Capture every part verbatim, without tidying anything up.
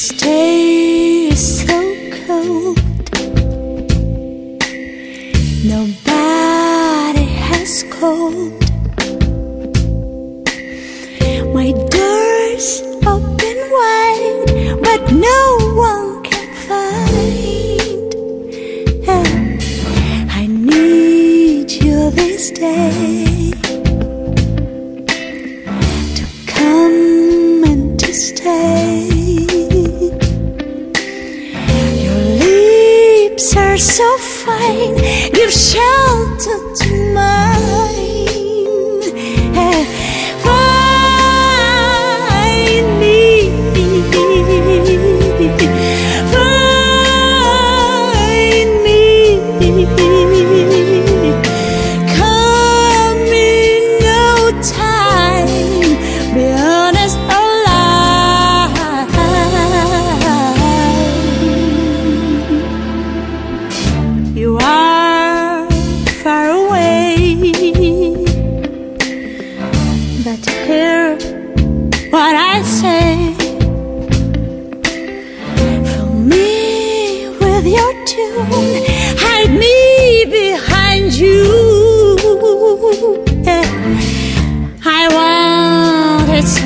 This day is so cold. Nobody has called. My door's open wide, but no one can find. I need you this day to come and to stay. Are so fine, give shelter to mine. Find me, find me. Come in no time, be honest, you are far away, but hear what I say. Fill me with your tune, hide me behind you. I want it so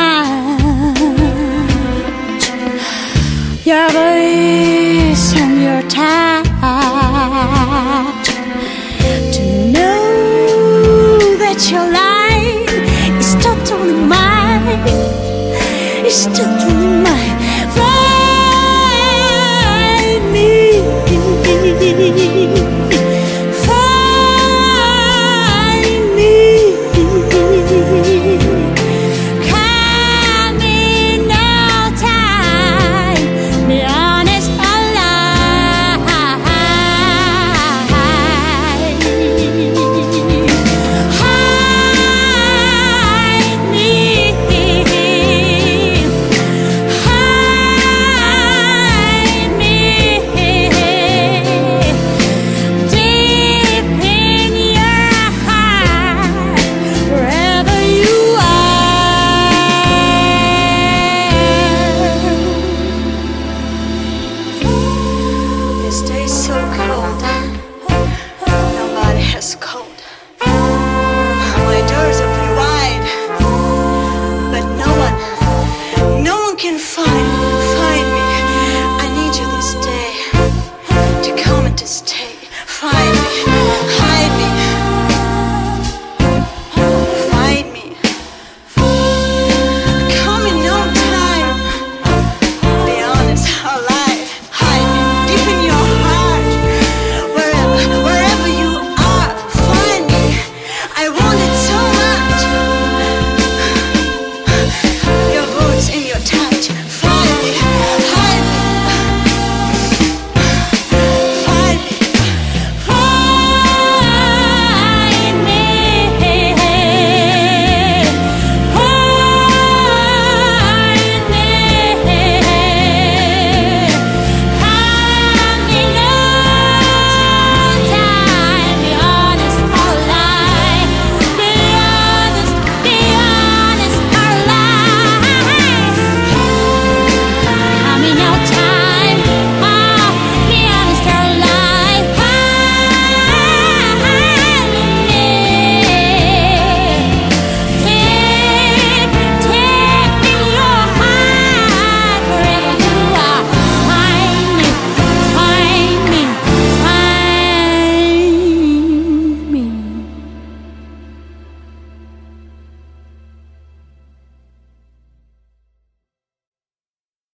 much, your voice and your touch, to know that your life is totally mine, is totally mine. Find me, find me. Come in no time, be honest, this day's so cold. Nobody has cold. My door's open wide, but no one, no one can find, find me. I need you this day to come and to stay. Find